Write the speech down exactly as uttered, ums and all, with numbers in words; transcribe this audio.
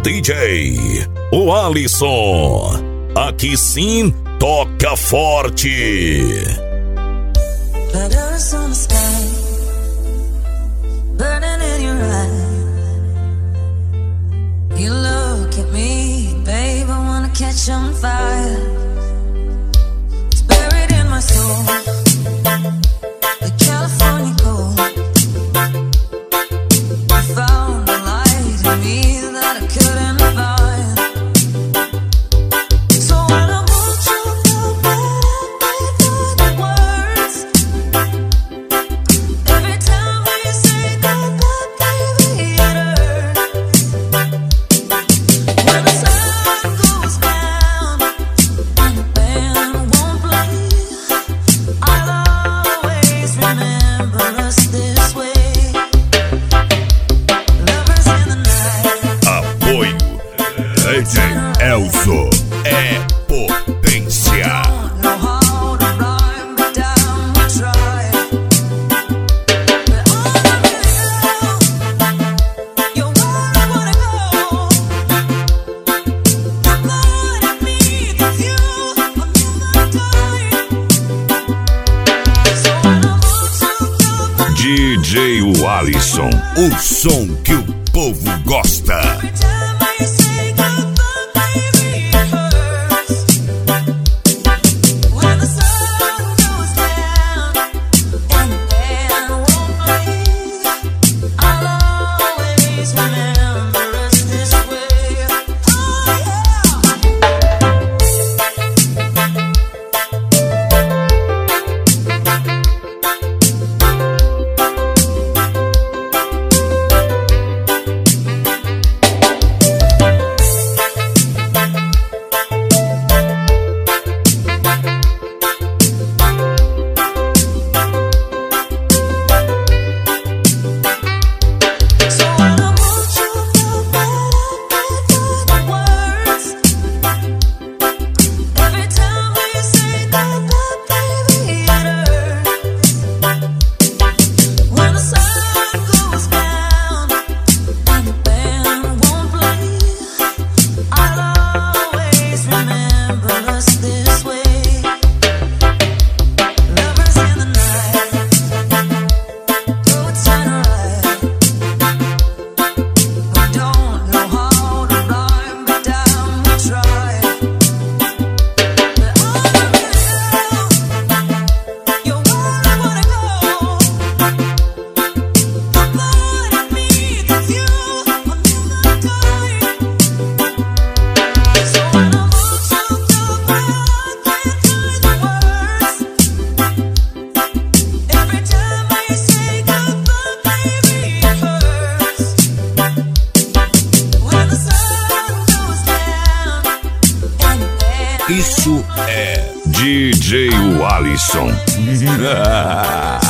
D J, o Alisson. Aqui sim, toca forte. Letters on the sky, burning in your eye. You look at me, babe, I wanna catch on fire. It's buried in my soul, the California gold. I found a light in me that I couldn't find. D J Elzo é potência. D J Alisson, o som que o povo gosta. Isso é D J Alisson.